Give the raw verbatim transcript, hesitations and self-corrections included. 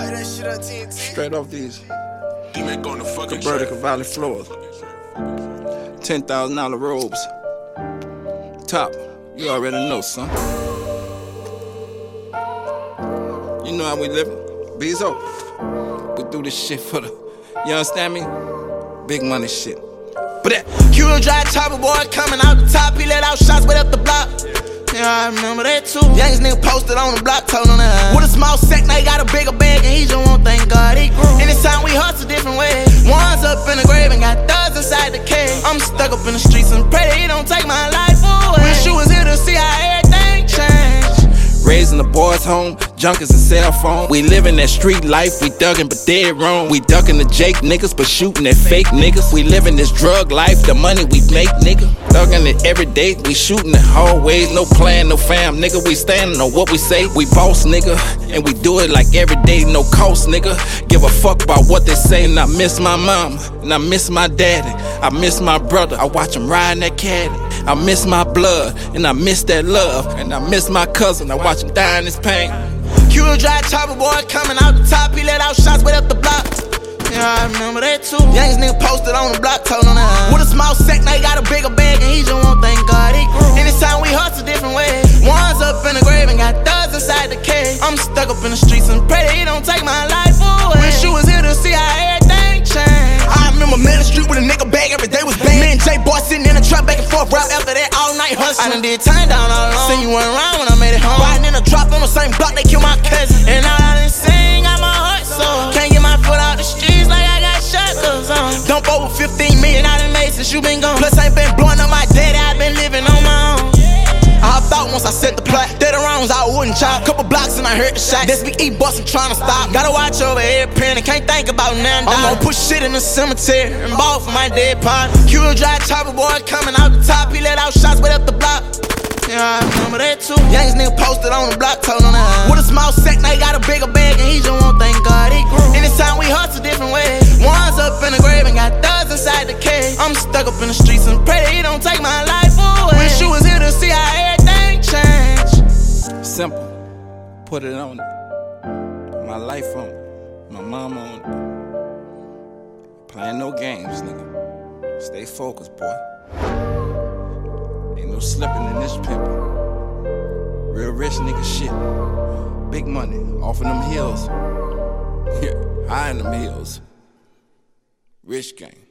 that shit up, T N T. Straight off these fucking Vertical Valley floors. ten thousand dollar robes. Top, you already know, son. You know how we living. Bezo. We do this shit for the, you understand me? Big money shit. But that Q drive chopper boy coming out the top, he let out shots way up the block. Yeah, I remember that too. Youngest nigga posted on the block, told on that. With a small sack, now he got a bigger bag, and he just won't thank God he grew. Anytime we hustle different ways. One's up in the grave and got thugs inside the cave. I'm stuck up in the streets and pray that he don't take my life away. Wish you was here to see how everything changed. Raising the boys home, junkies and cell phone. We living that street life, we thuggin' but dead wrong. We ducking the Jake niggas but shooting at fake niggas. We living this drug life, the money we make, nigga. Thuggin' it every day, we shooting the hallways. No plan, no fam, nigga. We standing on what we say. We boss, nigga, and we do it like every day, no cost, nigga. Give a fuck about what they say. And I miss my mama, and I miss my daddy. I miss my brother, I watch him riding that caddy. I miss my blood, and I miss that love. And I miss my cousin, I watch him die in his pain. Q drive chopper boy coming out the top, he let out shots way up the block. Yeah, I remember that too. Youngest nigga posted on the block, told on that. With a small sack, now he got a bigger bag, and he just won't thank God he grew. Anytime we hustle different ways. One's up in the grave and got thugs inside the cave. I'm stuck up in the streets and pray that he don't take my life away. Wish you was here to see how everything changed. I remember man the street with a nigga bag, every day was bang. Me and J Boy sitting in the truck back and forth, rap after that all night hustling. I done did time down all alone. Seen you weren't around when I made it home. Riding in a drop on the same block, they killed my cousin. And all I done sing got my heart sore. Can't get my foot out the streets like I got shotguns on. Dump over fifteen million I done made since you been gone. Plus I ain't been blowing up my daddy, I been living on my own. I hopped out once I set the plot. Dead around was out wooden chop. Couple blocks and I heard the shot. That's me eat bustin' tryna stop. Gotta watch over every penny, can't think about nothing. I'm gon' push shit in the cemetery and ball for my dead partner. Q drive chopper boy coming out the top, he let out shots way up the block. Yeah, I remember that too. Youngest nigga posted on the block, told on that. With a small sack, now he got a bigger bag, and he just won't thank God he grew. Anytime we hustle different ways. One's up in the grave and got thugs inside the cave. I'm stuck up in the streets and pray that he don't take my life away. Wish you was here to see how everything changed. Simple, put it on it. My life on it, my mama on it. Playing no games, nigga. Stay focused, boy. Ain't no slipping in this pimpin'. Real rich nigga shit. Big money, off of them hills. Yeah, high in them hills. Rich gang.